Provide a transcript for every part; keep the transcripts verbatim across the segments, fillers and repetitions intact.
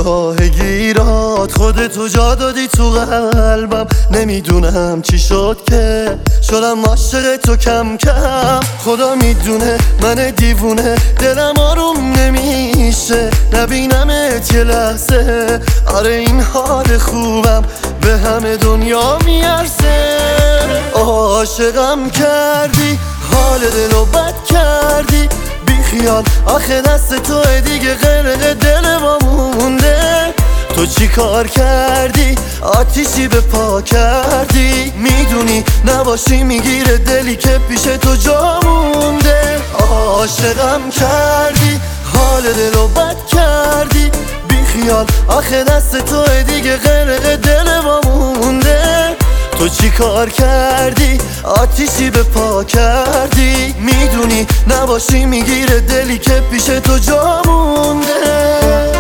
راه گیرات خودتو جا دادی تو قلبم. نمیدونم چی شد که شدم عاشق تو کم کم. خدا میدونه من دیوونه دلم آروم نمیشه نبینمت یه لحظه. آره این حال خوبم به همه دنیا میارزه. عاشقم کردی حال دلو بد کردی بیخیال آخه دست توه دیگه غرق دل ما مونده. تو چی کار کردی آتیشی به پا کردی. میدونی نباشی میگیره دلی که پیش تو جا مونده. عاشقم کردی حال دلو بد کردی بیخیال آخه دست توه دیگه غرق دل ما مونده. تو چی کار کردی آتیشی به پا کردی. میدونی نباشی میگیره دلی که پیش تو جا مونده.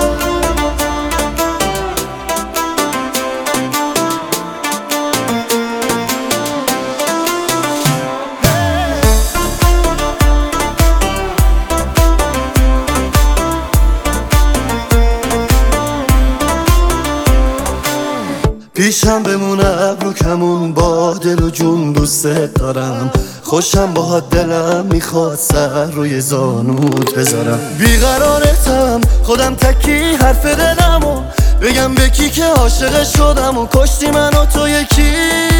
پیشم بمونه ابرو کمون با دل و جون دوست دارم. خوشم با دلم میخواد سر روی زانوت بذارم. بیقرارتم خودم تکی حرف دلمو بگم به کی که عاشق شدم و کشتی من و تو یکی.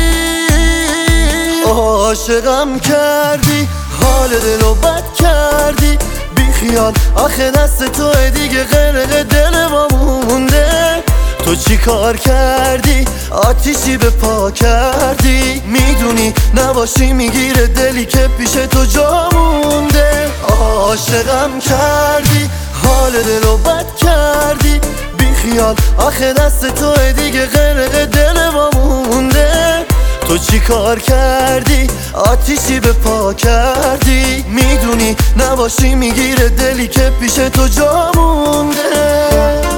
عاشقم کردی حال دلو بد کردی بیخیال آخه دست توه دیگه غرق دل ما مونده. تو چی کار کردی آتیشی به پا کردی. میدونی نباشی میگیره دلی که پیش تو جا مونده. عاشقم کردی حال دلو بد کردی بیخیال آخه دست توه دیگه غرق دل ما مونده. تو چی کار کردی آتیشی به پا کردی. میدونی نباشی میگیره دلی که پیش تو جا مونده.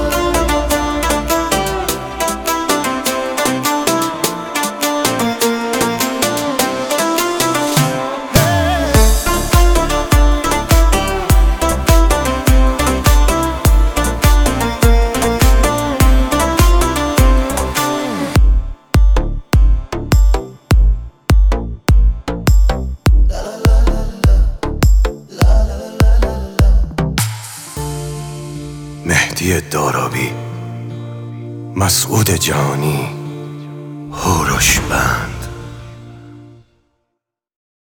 مهدی دارابی، مسعود جانی، هوروش بند.